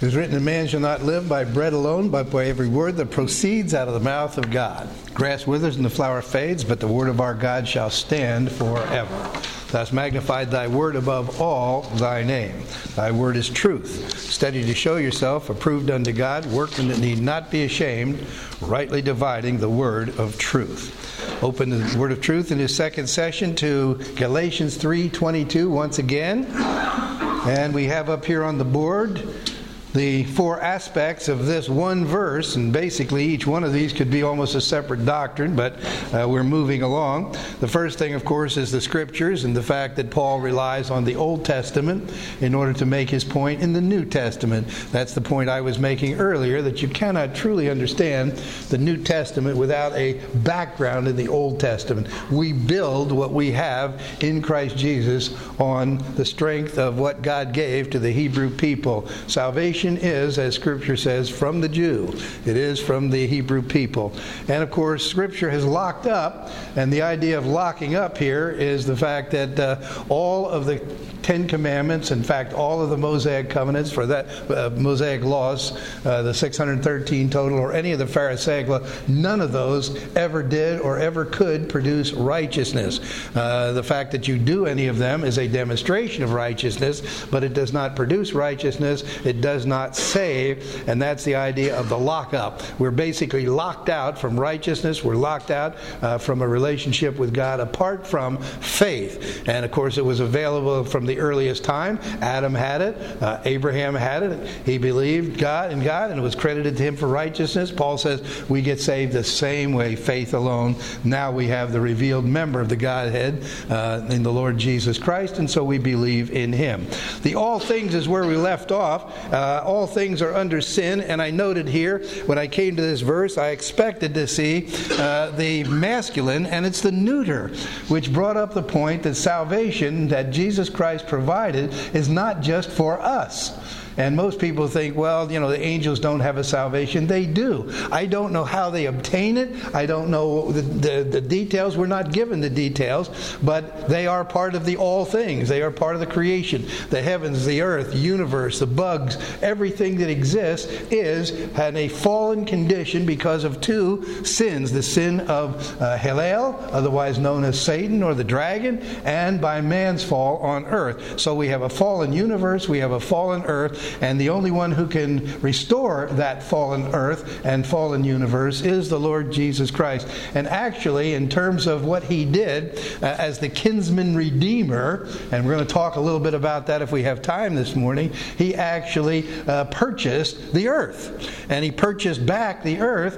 It is written, a man shall not live by bread alone, but by every word that proceeds out of the mouth of God. Grass withers and the flower fades, but the word of our God shall stand forever. Thou hast magnified thy word above all thy name. Thy word is truth. Study to show yourself approved unto God, workmen that need not be ashamed, rightly dividing the word of truth. Open the word of truth in his second session to Galatians 3:22 once again. And we have up here on the board the four aspects of this one verse, and basically each one of these could be almost a separate doctrine, but we're moving along. The first thing, of course, is the Scriptures and the fact that Paul relies on the Old Testament in order to make his point in the New Testament. That's the point I was making earlier, that you cannot truly understand the New Testament without a background in the Old Testament. We build what we have in Christ Jesus on the strength of what God gave to the Hebrew people. Salvation is, as Scripture says, from the Jew. It is from the Hebrew people. And of course, Scripture has locked up, and the idea of locking up here is the fact that all of the Ten Commandments, in fact, all of the Mosaic covenants, for that Mosaic laws, the 613 total, or any of the Pharisaic laws, none of those ever did or ever could produce righteousness. The fact that you do any of them is a demonstration of righteousness, but it does not produce righteousness. It does not save, and that's the idea of the lockup. We're basically locked out from righteousness. We're locked out from a relationship with God apart from faith. And of course, it was available from the earliest time. Adam had it. Abraham had it. He believed God, and it was credited to him for righteousness. Paul says we get saved the same way, faith alone. Now we have the revealed member of the Godhead in the Lord Jesus Christ, and so we believe in him. The all things is where we left off. All things are under sin, and I noted here when I came to this verse, I expected to see the masculine, and it's the neuter, which brought up the point that salvation that Jesus Christ provided is not just for us. And most people think, well, the angels don't have a salvation. They do. I don't know how they obtain it. I don't know the details. We're not given the details. But they are part of the all things. They are part of the creation. The heavens, the earth, the universe, the bugs, everything that exists is in a fallen condition because of two sins. The sin of Halel, otherwise known as Satan or the dragon, and by man's fall on earth. So we have a fallen universe. We have a fallen earth. And the only one who can restore that fallen earth and fallen universe is the Lord Jesus Christ. And actually, in terms of what he did as the kinsman redeemer, and we're going to talk a little bit about that if we have time this morning, he actually purchased the earth. And he purchased back the earth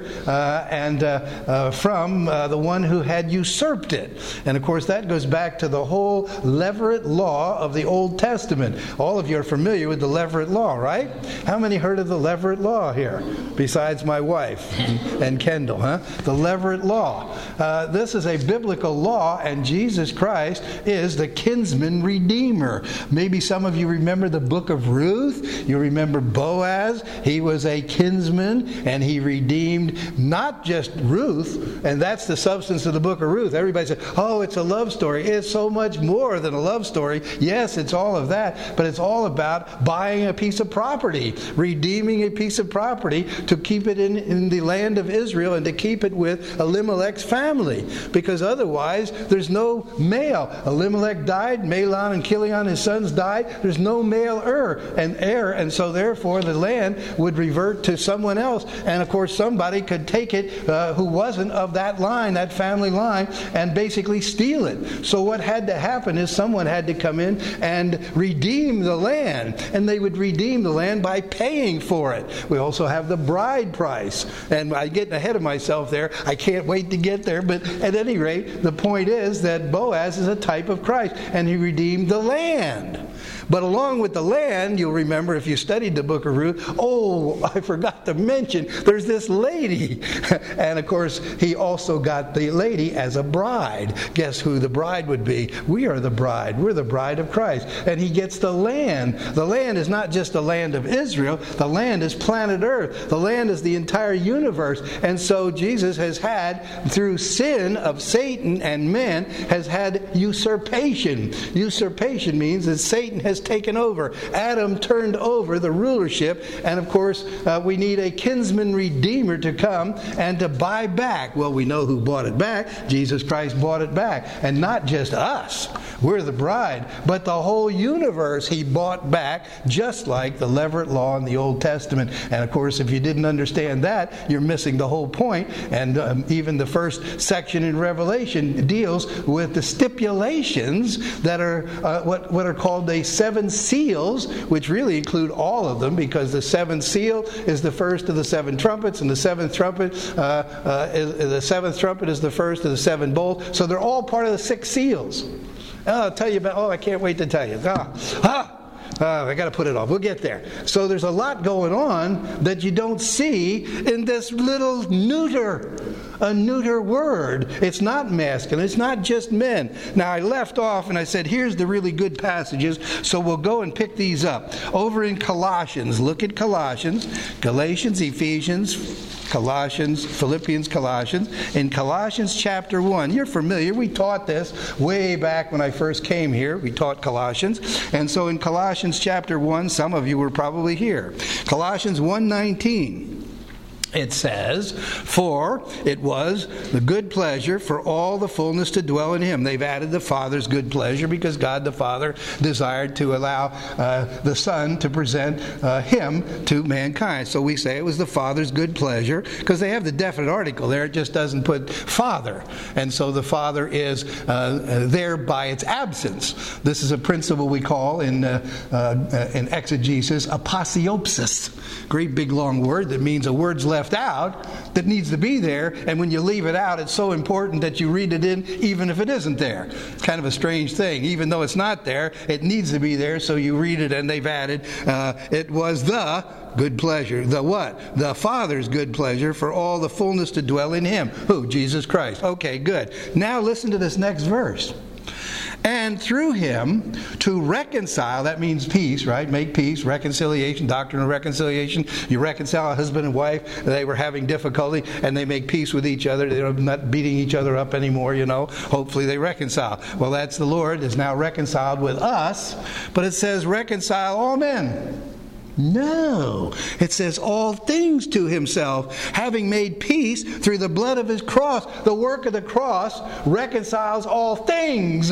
from the one who had usurped it. And of course, that goes back to the whole Levirate law of the Old Testament. All of you are familiar with the Levirate law, right? How many heard of the Levirate law here? Besides my wife and Kendall, huh? The Levirate law. This is a biblical law, and Jesus Christ is the kinsman redeemer. Maybe some of you remember the book of Ruth. You remember Boaz. He was a kinsman, and he redeemed not just Ruth, and that's the substance of the book of Ruth. Everybody says, oh, it's a love story. It's so much more than a love story. Yes, it's all of that, but it's all about buying a piece of property, redeeming a piece of property to keep it in the land of Israel and to keep it with Elimelech's family, because otherwise there's no male. Elimelech died, Mahlon and Chilion, his sons, died. There's no male heir, and so therefore the land would revert to someone else. And of course somebody could take it who wasn't of that line, that family line, and basically steal it. So what had to happen is someone had to come in and redeem the land, and they would redeem the land by paying for it. We also have the bride price, and I'm getting ahead of myself there. I can't wait to get there, but at any rate, the point is that Boaz is a type of Christ, and he redeemed the land. But along with the land, you'll remember if you studied the book of Ruth, oh, I forgot to mention, there's this lady. And of course, he also got the lady as a bride. Guess who the bride would be? We are the bride. We're the bride of Christ. And he gets the land. The land is not just the land of Israel. The land is planet Earth. The land is the entire universe. And so Jesus has had, through sin of Satan and man, has had usurpation. Usurpation means that Satan has has taken over. Adam turned over the rulership, and of course, we need a kinsman redeemer to come and to buy back. Well, we know who bought it back. Jesus Christ bought it back. And not just us. We're the bride. But the whole universe he bought back, just like the Levirate law in the Old Testament. And of course, if you didn't understand that, you're missing the whole point. And even the first section in Revelation deals with the stipulations that are what are called the seven seals, which really include all of them, because the seventh seal is the first of the seven trumpets, and the seventh trumpet is the first of the seven bowls. So they're all part of the six seals. I'll tell you about. I can't wait to tell you. I got to put it off. We'll get there. So there's a lot going on that you don't see in this little a neuter word. It's not masculine. It's not just men. Now, I left off and I said, here's the really good passages, so we'll go and pick these up. Over in Colossians, look at Colossians, Galatians, Ephesians, Colossians, Philippians, Colossians. In Colossians chapter 1, you're familiar. We taught this way back when I first came here. We taught Colossians. And so in Colossians chapter 1, some of you were probably here. Colossians 1:19. It says, for it was the good pleasure for all the fullness to dwell in him. They've added the Father's good pleasure because God the Father desired to allow the Son to present him to mankind. So we say it was the Father's good pleasure because they have the definite article there. It just doesn't put Father. And so the Father is there by its absence. This is a principle we call in exegesis aposiopsis. Great big long word that means a word's left out that needs to be there, and when you leave it out, it's so important that you read it in even if it isn't there. It's kind of a strange thing. Even though it's not there, it needs to be there, so you read it, and they've added, it was the good pleasure. The what? The Father's good pleasure for all the fullness to dwell in him. Who? Jesus Christ. Okay, good. Now listen to this next verse. And through him to reconcile, that means peace, right? Make peace, reconciliation, doctrine of reconciliation. You reconcile a husband and wife. They were having difficulty, and they make peace with each other. They're not beating each other up anymore, Hopefully they reconcile. Well, that's the Lord is now reconciled with us, but it says reconcile all men. No, it says all things to himself, having made peace through the blood of his cross. The work of the cross reconciles all things.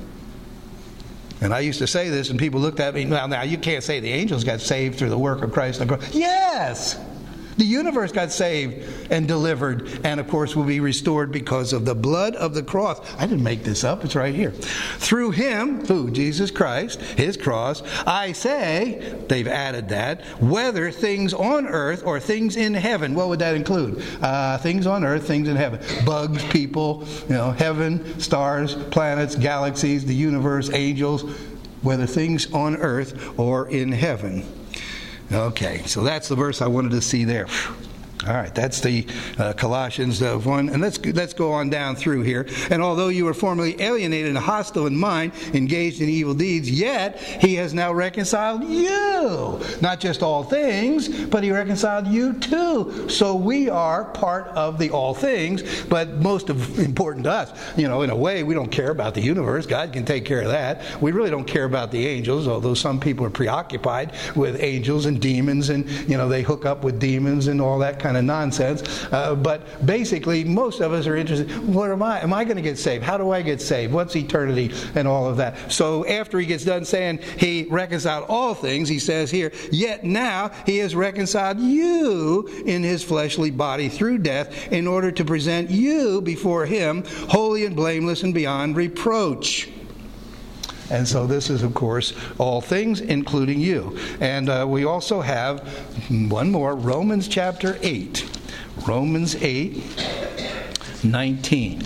And I used to say this, and people looked at me, well, now you can't say the angels got saved through the work of Christ on the cross. Yes! The universe got saved and delivered, and of course will be restored because of the blood of the cross. I didn't make this up, it's right here. Through him, who? Jesus Christ, his cross, I say, they've added that, whether things on earth or things in heaven. What would that include? Things on earth, things in heaven. Bugs, people, heaven, stars, planets, galaxies, the universe, angels, whether things on earth or in heaven. Okay, so that's the verse I wanted to see there. All right, that's the Colossians 1. And let's go on down through here. And although you were formerly alienated and hostile in mind, engaged in evil deeds, yet he has now reconciled you. Not just all things, but he reconciled you too. So we are part of the all things, but most important to us. In a way, we don't care about the universe. God can take care of that. We really don't care about the angels, although some people are preoccupied with angels and demons, and they hook up with demons and all that kind of nonsense. But basically, most of us are interested, what am I? Am I going to get saved? How do I get saved? What's eternity? And all of that. So after he gets done saying he reconciled all things, he says here, yet now he has reconciled you in his fleshly body through death in order to present you before him holy and blameless and beyond reproach. And so this is, of course, all things, including you. And we also have one more, Romans chapter 8. Romans 8:19.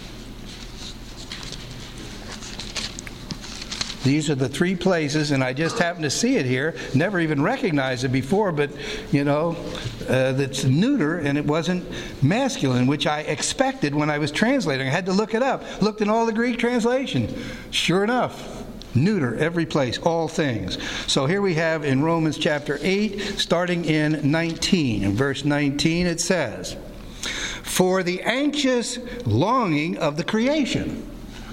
These are the three places, and I just happened to see it here. Never even recognized it before, but, that's neuter, and it wasn't masculine, which I expected when I was translating. I had to look it up. Looked in all the Greek translation. Sure enough, neuter, every place, all things. So here we have in Romans chapter 8, starting in 19. In verse 19 it says, for the anxious longing of the creation.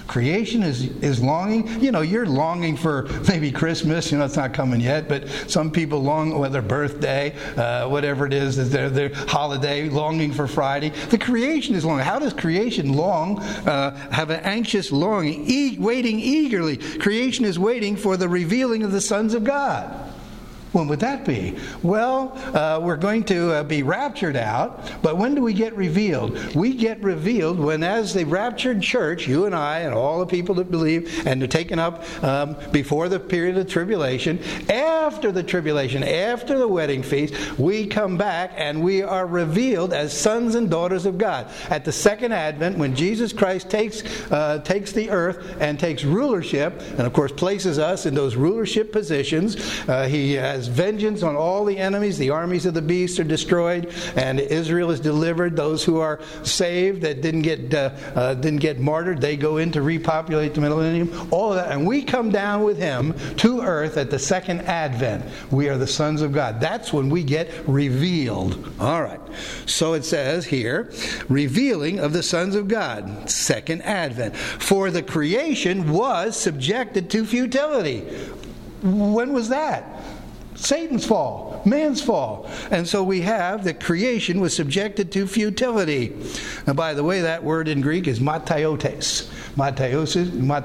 Creation is longing. You're longing for maybe Christmas. It's not coming yet, but some people long, their birthday, whatever it is, their holiday, longing for Friday. The creation is longing. How does creation have an anxious longing, waiting eagerly? Creation is waiting for the revealing of the sons of God. When would that be? Well, we're going to be raptured out, but when do we get revealed? We get revealed when, as the raptured church, you and I and all the people that believe, and they're taken up before the period of tribulation, after the tribulation, after the wedding feast, we come back and we are revealed as sons and daughters of God. At the second advent, when Jesus Christ takes the earth and takes rulership, and of course places us in those rulership positions, He has vengeance on all the enemies. The armies of the beast are destroyed, and Israel is delivered. Those who are saved that didn't get martyred, they go in to repopulate the millennium. All of that, and we come down with Him to earth at the second advent. We are the sons of God. That's when we get revealed. All right. So it says here, revealing of the sons of God, second advent. For the creation was subjected to futility. When was that? Satan's fall, man's fall. And so we have that creation was subjected to futility. And by the way, that word in Greek is mataiotes. Mataiotes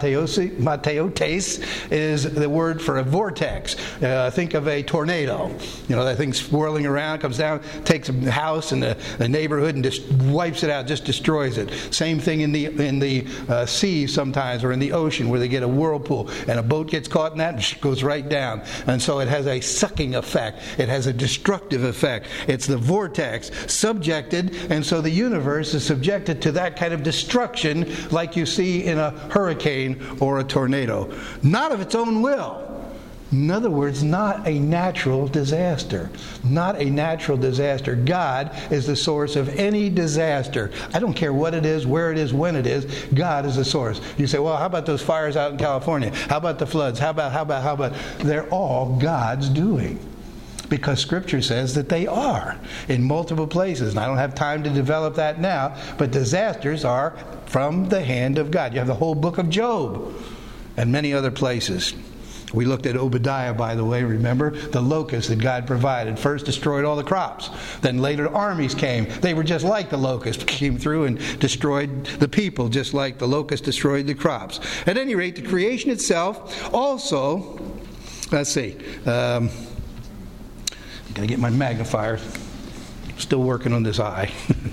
is the word for a vortex. Think of a tornado. That thing swirling around, comes down, takes a house and a neighborhood and just wipes it out, just destroys it. Same thing in the sea sometimes, or in the ocean, where they get a whirlpool and a boat gets caught in that and goes right down. And so it has a sucking effect. It has a destructive effect. It's the vortex subjected, and so the universe is subjected to that kind of destruction like you see in a hurricane or a tornado. Not of its own will. In other words, not a natural disaster. Not a natural disaster. God is the source of any disaster. I don't care what it is, where it is, when it is. God is the source. You say, well, how about those fires out in California? How about the floods? How about? They're all God's doing. Because Scripture says that they are in multiple places. And I don't have time to develop that now, but disasters are from the hand of God. You have the whole book of Job and many other places. We looked at Obadiah, by the way, remember? The locusts that God provided first destroyed all the crops. Then later armies came. They were just like the locusts, came through and destroyed the people, just like the locusts destroyed the crops. At any rate, the creation itself also, let's see, I'm going to get my magnifier. Still working on this eye.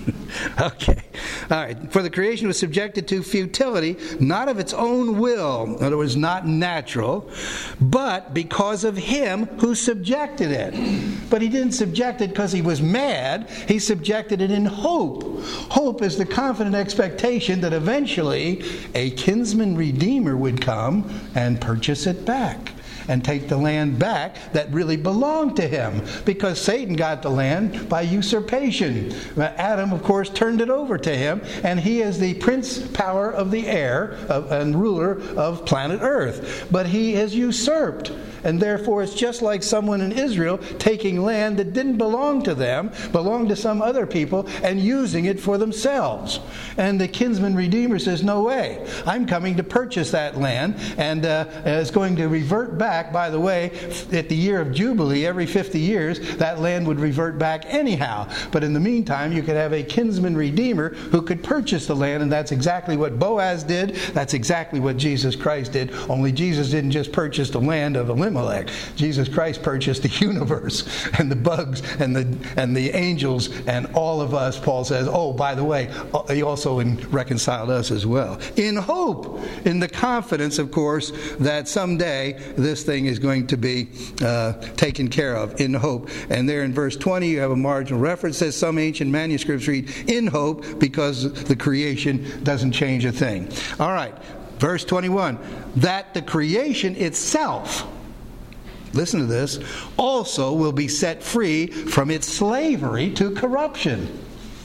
Okay. All right. For the creation was subjected to futility, not of its own will, in other words, not natural, but because of Him who subjected it. But He didn't subject it because He was mad. He subjected it in hope. Hope is the confident expectation that eventually a kinsman redeemer would come and purchase it back and take the land back that really belonged to him, because Satan got the land by usurpation. Adam, of course, turned it over to him, and he is the prince power of the air and ruler of planet Earth. But he has usurped, and therefore it's just like someone in Israel taking land that didn't belong to them, belonged to some other people, and using it for themselves. And the kinsman redeemer says, no way, I'm coming to purchase that land, and it's going to revert back. By the way, at the year of Jubilee, every 50 years, that land would revert back anyhow. But in the meantime, you could have a kinsman redeemer who could purchase the land, and that's exactly what Boaz did. That's exactly what Jesus Christ did. Only Jesus didn't just purchase the land of Elimelech. Jesus Christ purchased the universe and the bugs and the angels and all of us. Paul says, oh, by the way, he also reconciled us as well. In hope, in the confidence, of course, that someday this thing is going to be taken care of, in hope. And there in verse 20 you have a marginal reference. It says some ancient manuscripts read in hope because the creation doesn't change a thing. All right, verse 21, that the creation itself, listen to this, also will be set free from its slavery to corruption.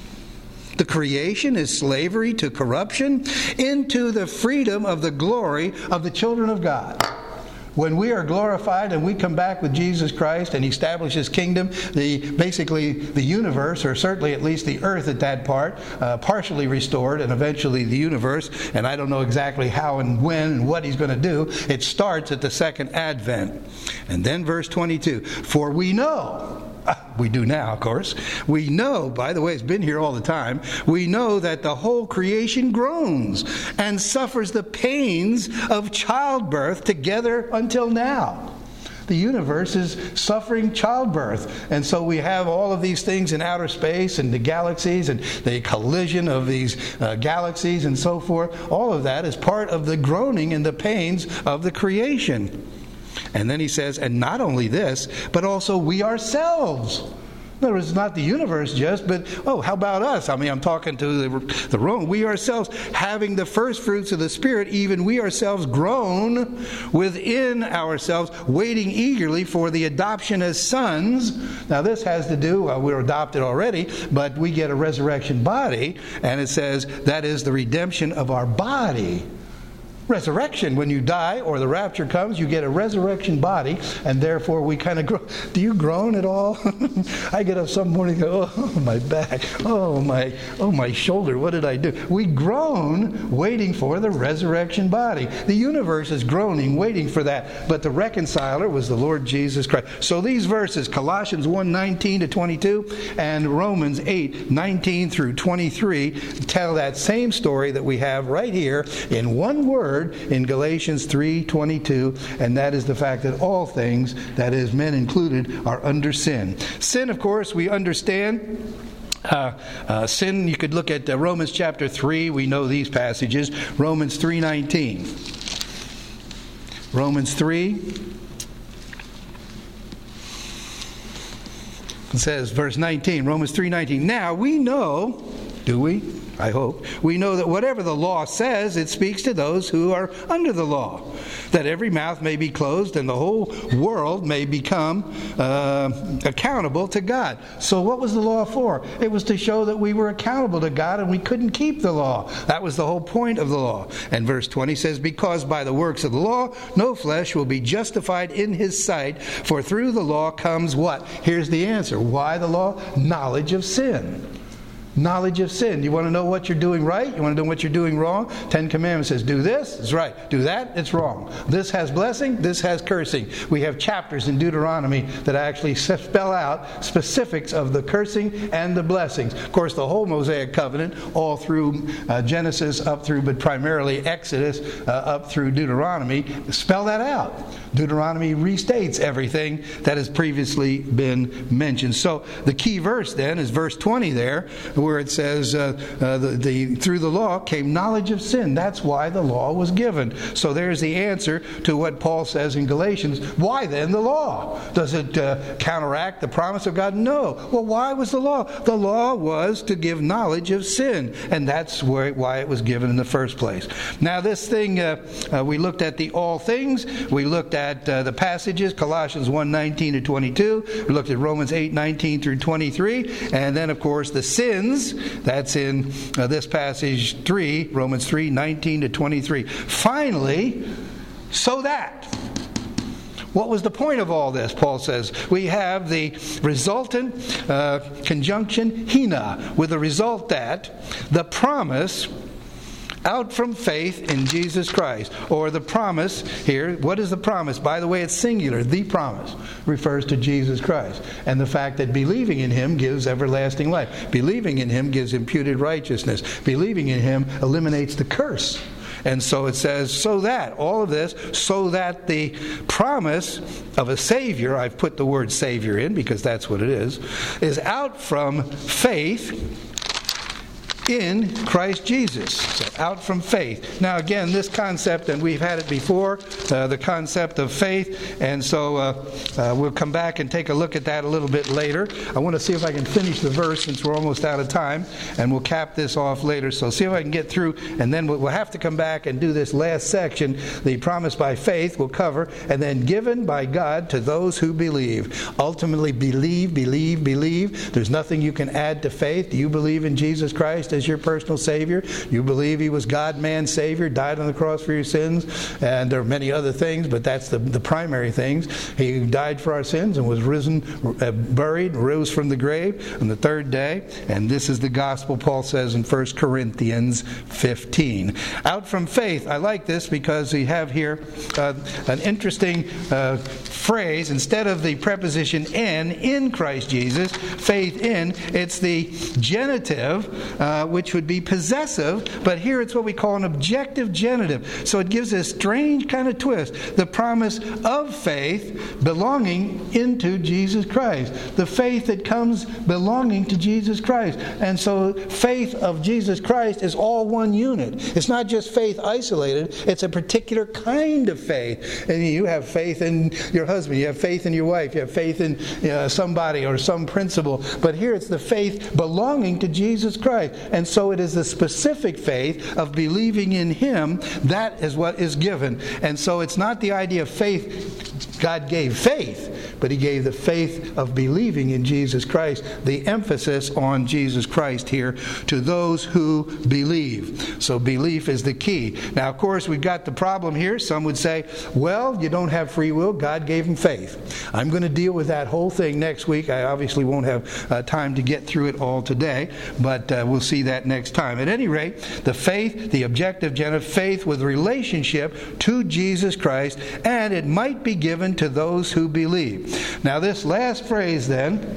The creation is slavery to corruption into the freedom of the glory of the children of God. When we are glorified and we come back with Jesus Christ and He establishes His kingdom, basically the universe, or certainly at least the earth at that part, partially restored, and eventually the universe, and I don't know exactly how and when and what He's going to do. It starts at the second advent. And then verse 22, for we know, we do now, of course. We know, by the way, it's been here all the time. We know that the whole creation groans and suffers the pains of childbirth together until now. The universe is suffering childbirth. And so we have all of these things in outer space and the galaxies and the collision of these galaxies and so forth. All of that is part of the groaning and the pains of the creation. And then he says, and not only this, but also we ourselves. In other words, it's not the universe just, but, how about us? I mean, I'm talking to the Rome. We ourselves, having the first fruits of the Spirit, even we ourselves groan within ourselves, waiting eagerly for the adoption as sons. Now, this has to do, we're adopted already, but we get a resurrection body, and it says that is the redemption of our body. Resurrection, when you die or the rapture comes, you get a resurrection body, and therefore we kind of groan. Do you groan at all? I get up some morning and go, my back, my shoulder, what did I do? We groan waiting for the resurrection body. The universe is groaning, waiting for that. But the reconciler was the Lord Jesus Christ. So these verses, Colossians 1:19 to 22 and Romans 8:19 through 23, tell that same story that we have right here in one word in Galatians 3:22, and that is the fact that all things, that is, men included, are under sin. Sin, of course, we understand. Sin, you could look at Romans chapter 3. We know these passages. Romans 3:19. Romans 3. It says, verse 19, Romans 3:19. Now we know, do we? I hope. We know that whatever the law says, it speaks to those who are under the law, that every mouth may be closed and the whole world may become accountable to God. So what was the law for? It was to show that we were accountable to God and we couldn't keep the law. That was the whole point of the law. And verse 20 says, because by the works of the law, no flesh will be justified in His sight, for through the law comes what? Here's the answer. Why the law? Knowledge of sin. Knowledge of sin. You want to know what you're doing right? You want to know what you're doing wrong? 10 Commandments says, do this, it's right. Do that, it's wrong. This has blessing, this has cursing. We have chapters in Deuteronomy that actually spell out specifics of the cursing and the blessings. Of course, the whole Mosaic covenant, all through Genesis up through, but primarily Exodus up through Deuteronomy, spell that out. Deuteronomy restates everything that has previously been mentioned. So the key verse then is verse 20 there, where it says, through the law came knowledge of sin. That's why the law was given. So there's the answer to what Paul says in Galatians. Why then the law? Does it counteract the promise of God? No. Well, why was the law? The law was to give knowledge of sin, and that's why it was given in the first place. Now this thing, we looked at the all things. We looked at the passages, Colossians 1:19 to 22. We looked at Romans 8:19 through 23. And then, of course, the sins. That's in this passage 3, Romans 3:19 to 23. Finally, so that. What was the point of all this? Paul says we have the resultant conjunction hina, with the result that the promise out from faith in Jesus Christ. Or the promise here, what is the promise? By the way, it's singular. The promise refers to Jesus Christ. And the fact that believing in Him gives everlasting life. Believing in Him gives imputed righteousness. Believing in Him eliminates the curse. And so it says, so that, all of this, so that the promise of a Savior, I've put the word Savior in because that's what it is out from faith in Christ Jesus. So out from faith. Now again, this concept, and we've had it before, the concept of faith, and so we'll come back and take a look at that a little bit later. I want to see if I can finish the verse since we're almost out of time, and we'll cap this off later. So see if I can get through, and then we'll have to come back and do this last section. The promise by faith we'll cover, and then given by God to those who believe. Ultimately, believe. There's nothing you can add to faith. Do you believe in Jesus Christ as as your personal Savior. You believe He was God, man, Savior, died on the cross for your sins. And there are many other things, but that's the primary things. He died for our sins and was risen, buried, rose from the grave on the third day. And this is the gospel, Paul says in 1 Corinthians 15. Out from faith. I like this because we have here an interesting phrase. Instead of the preposition in Christ Jesus, faith in, it's the genitive, which would be possessive, but here it's what we call an objective genitive. So it gives a strange kind of twist. The promise of faith belonging into Jesus Christ. The faith that comes belonging to Jesus Christ. And so faith of Jesus Christ is all one unit. It's not just faith isolated. It's a particular kind of faith. And you have faith in your husband. You have faith in your wife. You have faith in somebody or some principle. But here it's the faith belonging to Jesus Christ. And so it is the specific faith of believing in Him. That is what is given. And so it's not the idea of faith. God gave faith, but He gave the faith of believing in Jesus Christ. The emphasis on Jesus Christ here to those who believe. So belief is the key. Now, of course, we've got the problem here. Some would say, well, you don't have free will. God gave them faith. I'm going to deal with that whole thing next week. I obviously won't have time to get through it all today, but we'll see that next time. At any rate, the faith, the objective genitive, faith with relationship to Jesus Christ, and it might be given to those who believe. Now, this last phrase then,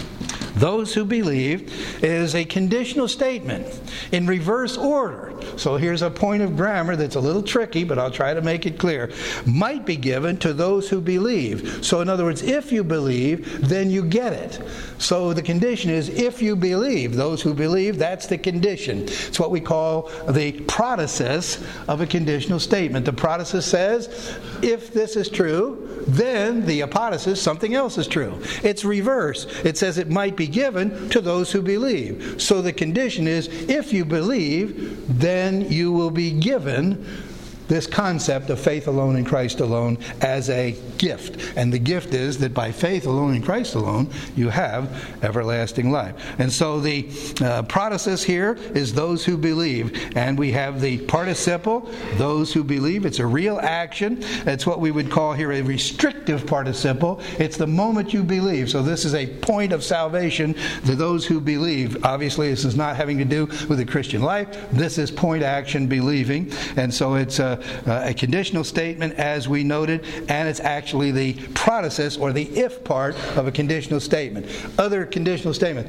those who believe, is a conditional statement in reverse order. So here's a point of grammar that's a little tricky, but I'll try to make it clear. Might be given to those who believe. So in other words, if you believe, then you get it. So the condition is if you believe. Those who believe, that's the condition. It's what we call the protasis of a conditional statement. The protasis says, if this is true, then the apodosis, something else is true. It's reverse. It says it might be given to those who believe. So the condition is, if you believe, then you will be given this concept of faith alone in Christ alone as a gift. And the gift is that by faith alone in Christ alone, you have everlasting life. And so the protasis here is those who believe. And we have the participle, those who believe. It's a real action. It's what we would call here a restrictive participle. It's the moment you believe. So this is a point of salvation to those who believe. Obviously, this is not having to do with the Christian life. This is point action believing. And so it's a conditional statement, as we noted, and it's actually the protasis or the if part of a conditional statement. Other conditional statement.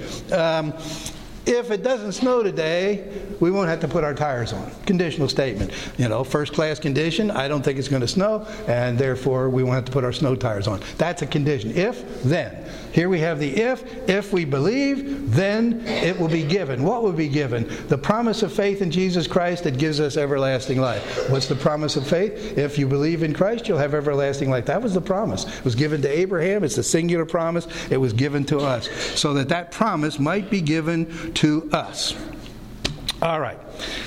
If it doesn't snow today, we won't have to put our tires on. Conditional statement. First class condition, I don't think it's going to snow, and therefore we won't have to put our snow tires on. That's a condition. If, then. Here we have the if. If we believe, then it will be given. What will be given? The promise of faith in Jesus Christ that gives us everlasting life. What's the promise of faith? If you believe in Christ, you'll have everlasting life. That was the promise. It was given to Abraham. It's the singular promise. It was given to us. So that promise might be given to us. All right.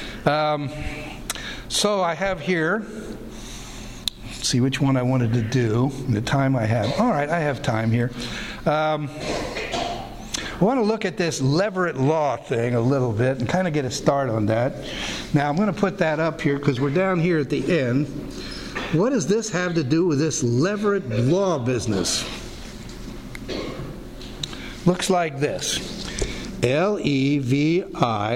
So I have here, let's see which one I wanted to do, the time I have. All right, I have time here. I want to look at this Leverett Law thing a little bit and kind of get a start on that. Now, I'm going to put that up here because we're down here at the end. What does this have to do with this Leverett Law business? Looks like this. Levirate.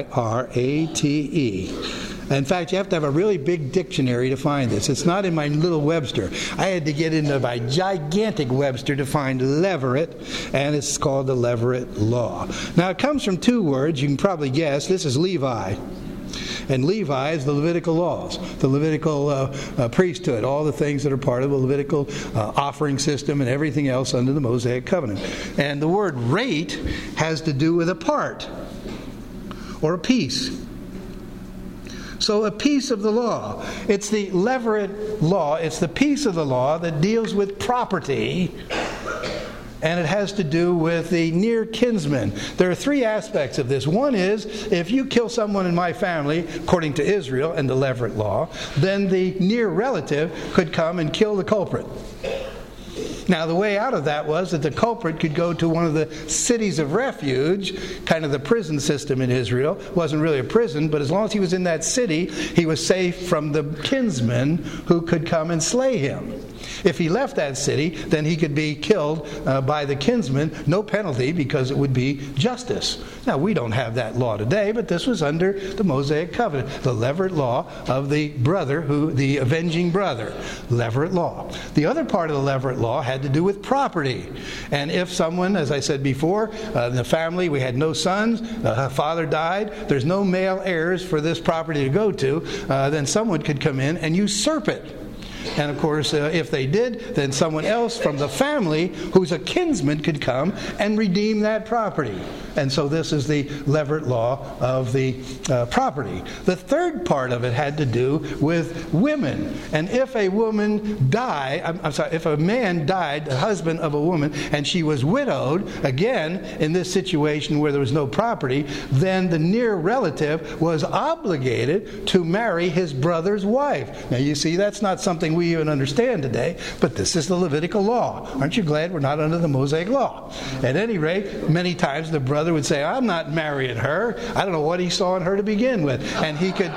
In fact, you have to have a really big dictionary to find this. It's not in my little Webster. I had to get into my gigantic Webster to find Leverett, and it's called the Leverett Law. Now, it comes from two words. You can probably guess. This is Levi. And Levi is the Levitical laws, the Levitical priesthood, all the things that are part of the Levitical offering system and everything else under the Mosaic covenant. And the word rate has to do with a part or a piece. So a piece of the law. It's the Leverett Law. It's the piece of the law that deals with property, and it has to do with the near kinsman. There are three aspects of this. One is, if you kill someone in my family, according to Israel and the Leverett Law, then the near relative could come and kill the culprit. Now, the way out of that was that the culprit could go to one of the cities of refuge, kind of the prison system in Israel. It wasn't really a prison, but as long as he was in that city, he was safe from the kinsmen who could come and slay him. If he left that city, then he could be killed by the kinsmen, no penalty, because it would be justice. Now, we don't have that law today, but this was under the Mosaic covenant, the levirate law of the brother, the avenging brother, levirate law. The other part of the levirate law had to do with property. And if someone, as I said before, in the family, we had no sons, her father died, there's no male heirs for this property to go to, then someone could come in and usurp it. And of course, if they did, then someone else from the family who's a kinsman could come and redeem that property. And so this is the levirate law of the property. The third part of it had to do with women. And if a woman died, if a man died, the husband of a woman, and she was widowed, again, in this situation where there was no property, then the near relative was obligated to marry his brother's wife. Now you see, that's not something we even understand today, but this is the Levitical law. Aren't you glad we're not under the Mosaic law? At any rate, many times the brother would say, I'm not marrying her. I don't know what he saw in her to begin with. And he could,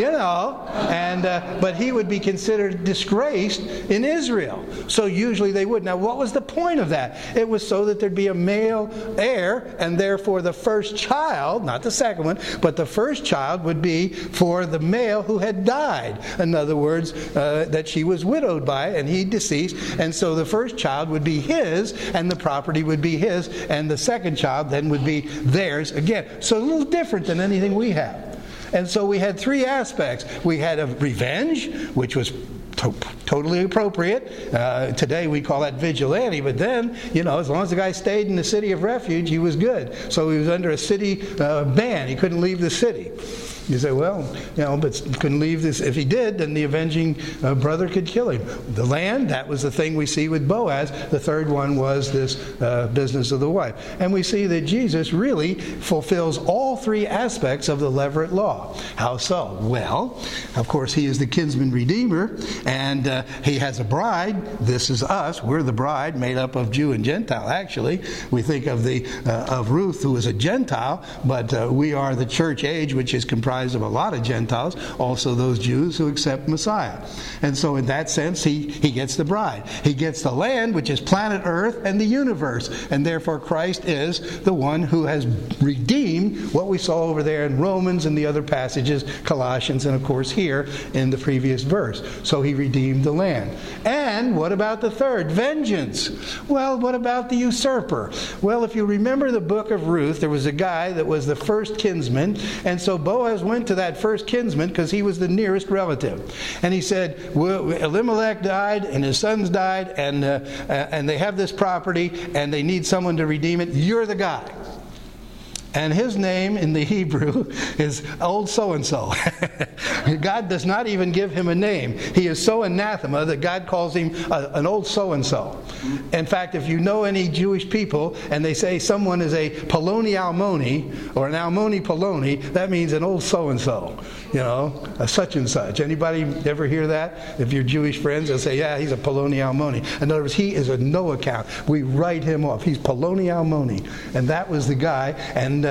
but he would be considered disgraced in Israel. So usually they would. Now, what was the point of that? It was so that there'd be a male heir, and therefore the first child, not the second one, but the first child would be for the male who had died. In other words, that she was widowed by, and he deceased. And so the first child would be his, and the property would be his, and the second child then would be theirs again. So a little different than anything we have. And so we had three aspects. We had a revenge, which was totally appropriate. Today we call that vigilante, but then, as long as the guy stayed in the city of refuge, he was good. So he was under a city ban. He couldn't leave the city. You say, but couldn't leave this. If he did, then the avenging brother could kill him. The land, that was the thing we see with Boaz. The third one was this business of the wife. And we see that Jesus really fulfills all three aspects of the levirate law. How so? Well, of course, he is the kinsman redeemer, and he has a bride. This is us. We're the bride, made up of Jew and Gentile, actually. We think of of Ruth, who is a Gentile, but we are the church age, which is comprised of a lot of Gentiles, also those Jews who accept Messiah. And so in that sense, he gets the bride. He gets the land, which is planet Earth, and the universe. And therefore Christ is the one who has redeemed what we saw over there in Romans and the other passages, Colossians, and of course here in the previous verse. So he redeemed the land. And what about the third? Vengeance. Well, what about the usurper? Well, if you remember the book of Ruth, there was a guy that was the first kinsman, and so Boaz went to that first kinsman because he was the nearest relative. And he said, Elimelech died and his sons died, and they have this property and they need someone to redeem it. You're the guy. And his name in the Hebrew is old so-and-so. God does not even give him a name. He is so anathema that God calls him an old so-and-so. In fact, if you know any Jewish people and they say someone is a Poloni Almoni or an Almoni Poloni, that means an old so-and-so. A such and such. Anybody ever hear that? If you're Jewish friends, they'll say, yeah, he's a Poloni Almoni. In other words, he is a no account. We write him off. He's Poloni Almoni. And that was the guy. And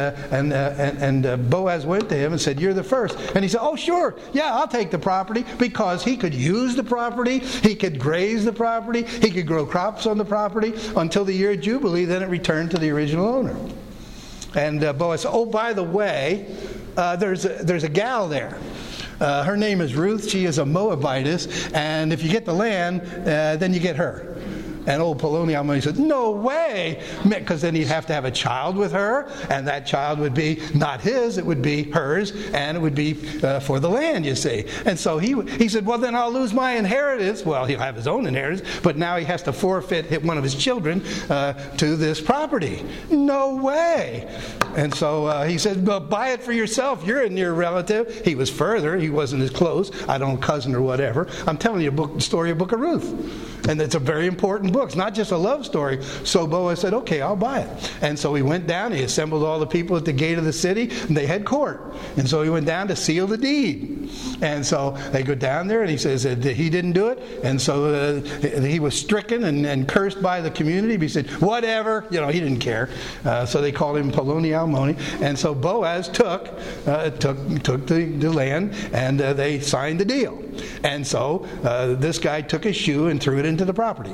Boaz went to him and said, you're the first. And he said, oh, sure. Yeah, I'll take the property, because he could use the property. He could graze the property. He could grow crops on the property until the year of Jubilee. Then it returned to the original owner. And Boaz said, oh, by the way, there's a gal there. Her name is Ruth. She is a Moabitess. And if you get the land, then you get her. And old Poloni Almoni said, no way, because then he'd have to have a child with her, and that child would be not his, it would be hers, and it would be for the land, you see. And so he said, well, then I'll lose my inheritance. Well, he'll have his own inheritance, but now he has to forfeit one of his children to this property. No way. And so he said, well, buy it for yourself. You're a near relative. He was further. He wasn't as close. I don't know, cousin or whatever. I'm telling you the story of Book of Ruth. And it's a very important book. It's not just a love story. So Boaz said, okay, I'll buy it. And so he went down. He assembled all the people at the gate of the city, and they had court. And so he went down to seal the deed. And so they go down there, and he says that he didn't do it. And so he was stricken and cursed by the community. He said, whatever. He didn't care. So they called him Poloni Almoni. And so Boaz took the land, and they signed the deal. And so this guy took his shoe and threw it into the property.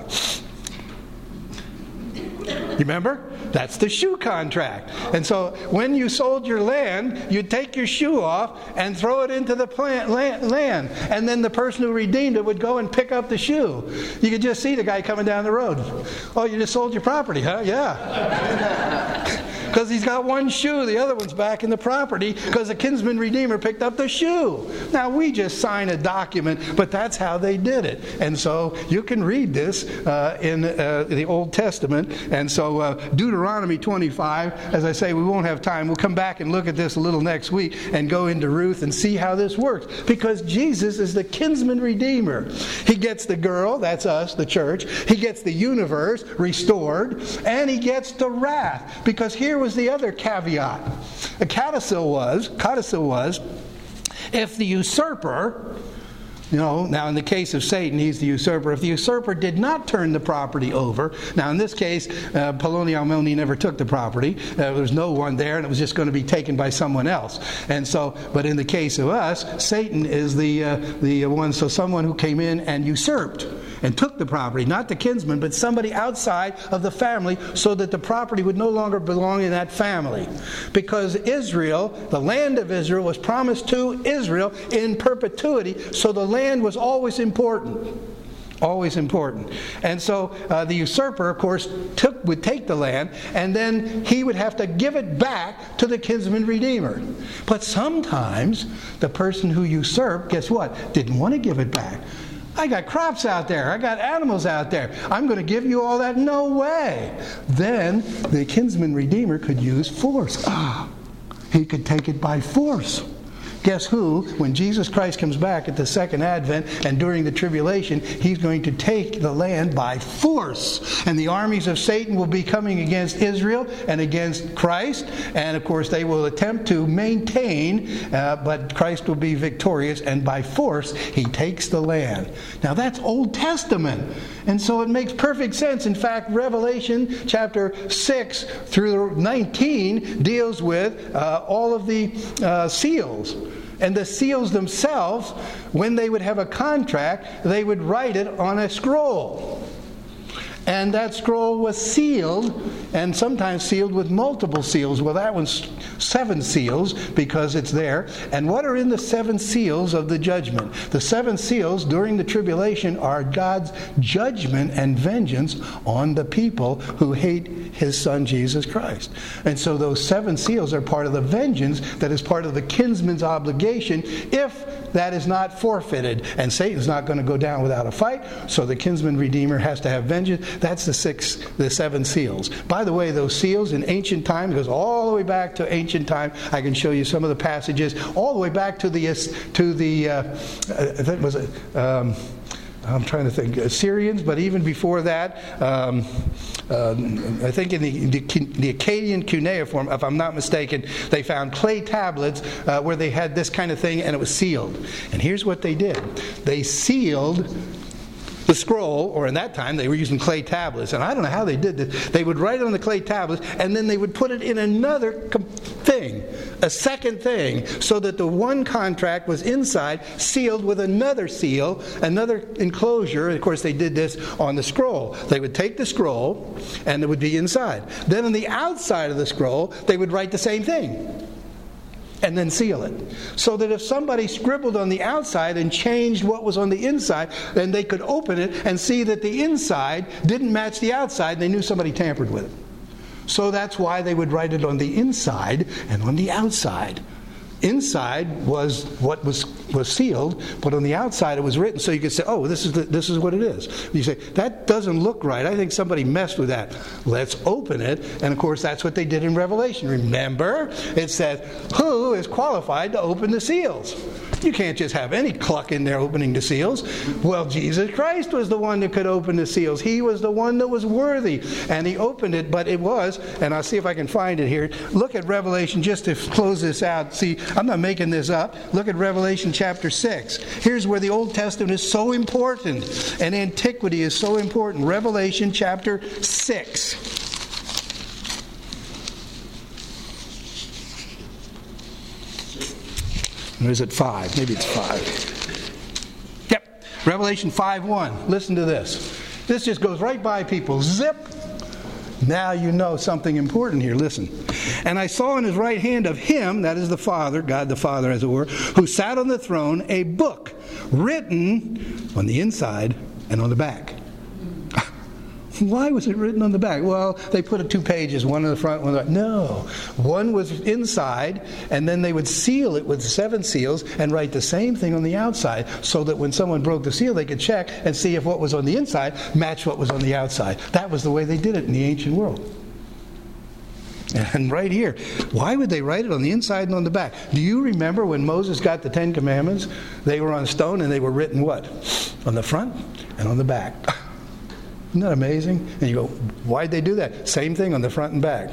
You remember? That's the shoe contract. And so when you sold your land, you'd take your shoe off and throw it into the land. And then the person who redeemed it would go and pick up the shoe. You could just see the guy coming down the road. Oh, you just sold your property, huh? Yeah. Because he's got one shoe, the other one's back in the property because the kinsman redeemer picked up the shoe. Now, we just sign a document, but that's how they did it. And so you can read this in the Old Testament. And so Deuteronomy 25, as I say, we won't have time. We'll come back and look at this a little next week and go into Ruth and see how this works. Because Jesus is the kinsman redeemer. He gets the girl, that's us, the church. He gets the universe restored, and he gets the wrath. Because here was the other caveat. A codicil was, if the usurper, now in the case of Satan, he's the usurper. If the usurper did not turn the property over, now in this case, Poloni Almoni never took the property. There was no one there, and it was just going to be taken by someone else. And so, but in the case of us, Satan is the one, so someone who came in and usurped and took the property, not the kinsman, but somebody outside of the family, so that the property would no longer belong in that family. Because Israel, the land of Israel, was promised to Israel in perpetuity, so the land was always important. Always important. And so the usurper, of course, would take the land, and then he would have to give it back to the kinsman redeemer. But sometimes the person who usurped, guess what, didn't want to give it back. I got crops out there. I got animals out there. I'm going to give you all that. No way. Then the kinsman redeemer could use force. He could take it by force. Guess who, when Jesus Christ comes back at the second advent and during the tribulation, he's going to take the land by force. And the armies of Satan will be coming against Israel and against Christ. And of course they will attempt to maintain, but Christ will be victorious, and by force he takes the land. Now that's Old Testament. And so it makes perfect sense. In fact, Revelation chapter 6 through 19 deals with all of the seals. And the seals themselves, when they would have a contract, they would write it on a scroll. And that scroll was sealed, and sometimes sealed with multiple seals. Well, that one's 7 seals because it's there. And what are in the 7 seals of the judgment? The 7 seals during the tribulation are God's judgment and vengeance on the people who hate his son Jesus Christ. And so those 7 seals are part of the vengeance that is part of the kinsman's obligation if that is not forfeited. And Satan's not going to go down without a fight, so the kinsman redeemer has to have vengeance. That's the 7 seals. By the way, those seals in ancient time, it goes all the way back to ancient time. I can show you some of the passages, all the way back to the I'm trying to think, Assyrians, but even before that, I think in the Akkadian cuneiform, if I'm not mistaken, they found clay tablets where they had this kind of thing, and it was sealed. And here's what they did. They sealed the scroll, or in that time they were using clay tablets, and I don't know how they did this. They would write it on the clay tablets, and then they would put it in another thing, a second thing, so that the one contract was inside, sealed with another seal, another enclosure. And of course they did this on the scroll. They would take the scroll, and it would be inside. Then on the outside of the scroll, they would write the same thing, and then seal it. So that if somebody scribbled on the outside and changed what was on the inside, then they could open it and see that the inside didn't match the outside, and they knew somebody tampered with it. So that's why they would write it on the inside and on the outside. Inside was what was was sealed, but on the outside it was written, so you could say, oh, this is what it is. You say, that doesn't look right. I think somebody messed with that. Let's open it. And of course, that's what they did in Revelation. Remember, it said, who is qualified to open the seals? You can't just have any cluck in there opening the seals. Well, Jesus Christ was the one that could open the seals. He was the one that was worthy. And he opened it, but it was, and I'll see if I can find it here. Look at Revelation, just to close this out. See, I'm not making this up. Look at Revelation chapter 6. Here's where the Old Testament is so important, and antiquity is so important. Revelation chapter 6. Or is it 5? Maybe it's 5. Yep. Revelation 5:1. Listen to this. This just goes right by people. Zip. Now you know something important here. Listen. And I saw in his right hand of him, that is the Father, God the Father as it were, who sat on the throne, a book written on the inside and on the back. Why was it written on the back? Well, they put it 2 pages, one in the front, one in the back. No. One was inside, and then they would seal it with 7 seals and write the same thing on the outside, so that when someone broke the seal, they could check and see if what was on the inside matched what was on the outside. That was the way they did it in the ancient world. And right here, why would they write it on the inside and on the back? Do you remember when Moses got the 10 Commandments? They were on stone, and they were written what? On the front and on the back. Isn't that amazing? And you go, why'd they do that? Same thing on the front and back.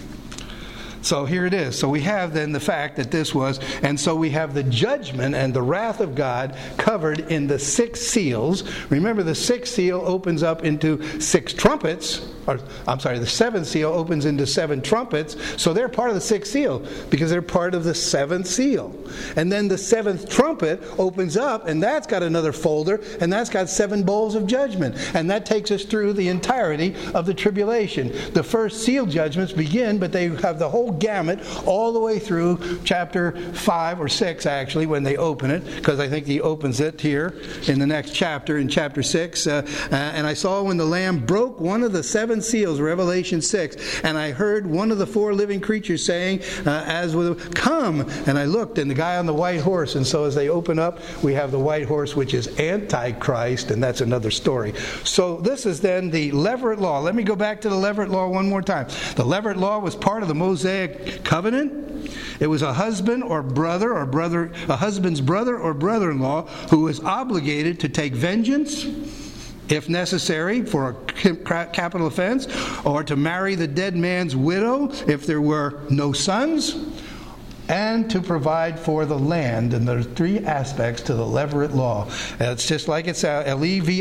So here it is. So we have then the fact that this was, and so we have the judgment and the wrath of God covered in the 6 seals. Remember, the 6th seal opens up into 6 trumpets. Or, I'm sorry, the 7th seal opens into 7 trumpets. So they're part of the 6th seal because they're part of the 7th seal. And then the 7th trumpet opens up, and that's got another folder, and that's got 7 bowls of judgment. And that takes us through the entirety of the tribulation. The first seal judgments begin, but they have the whole gamut all the way through chapter 5 or 6, actually, when they open it, because I think he opens it here in the next chapter, in chapter 6. And I saw when the Lamb broke one of the 7 seals, Revelation 6, and I heard one of the 4 living creatures saying, as with, come! And I looked, and the guy on the white horse, and so as they open up, we have the white horse, which is Antichrist, and that's another story. So this is then the Levirate Law. Let me go back to the Levirate Law one more time. The Levirate Law was part of the Mosaic covenant. It was a husband or brother, a husband's brother or brother-in-law who was obligated to take vengeance, if necessary, for a capital offense, or to marry the dead man's widow if there were no sons, and to provide for the land. And there's 3 aspects to the Levirate Law. It's just like it's Levi,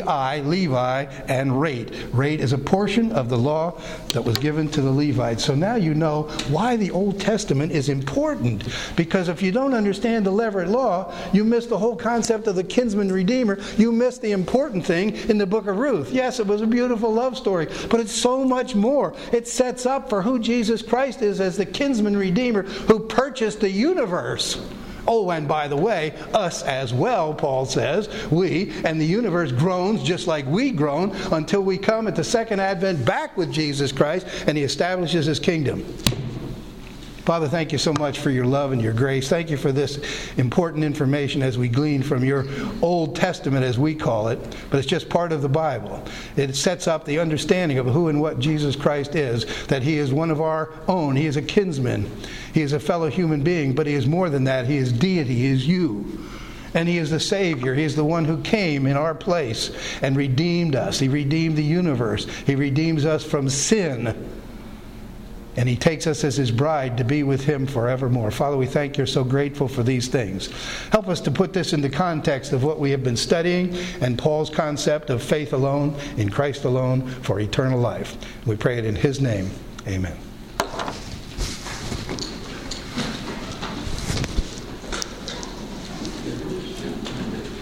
and rate. Rate is a portion of the law that was given to the Levites. So now you know why the Old Testament is important. Because if you don't understand the Levirate Law, you miss the whole concept of the kinsman redeemer. You miss the important thing in the book of Ruth. Yes, it was a beautiful love story, but it's so much more. It sets up for who Jesus Christ is as the kinsman redeemer who purchased the universe. Oh, and by the way, us as well, Paul says. We and the universe groans just like we groan until we come at the second advent back with Jesus Christ and he establishes his kingdom. Father, thank you so much for your love and your grace. Thank you for this important information as we glean from your Old Testament, as we call it, but it's just part of the Bible. It sets up the understanding of who and what Jesus Christ is, that he is one of our own. He is a kinsman. He is a fellow human being, but he is more than that. He is deity. He is you. And he is the Savior. He is the one who came in our place and redeemed us. He redeemed the universe. He redeems us from sin. And he takes us as his bride to be with him forevermore. Father, we thank you. We're so grateful for these things. Help us to put this into context of what we have been studying and Paul's concept of faith alone, in Christ alone, for eternal life. We pray it in his name. Amen.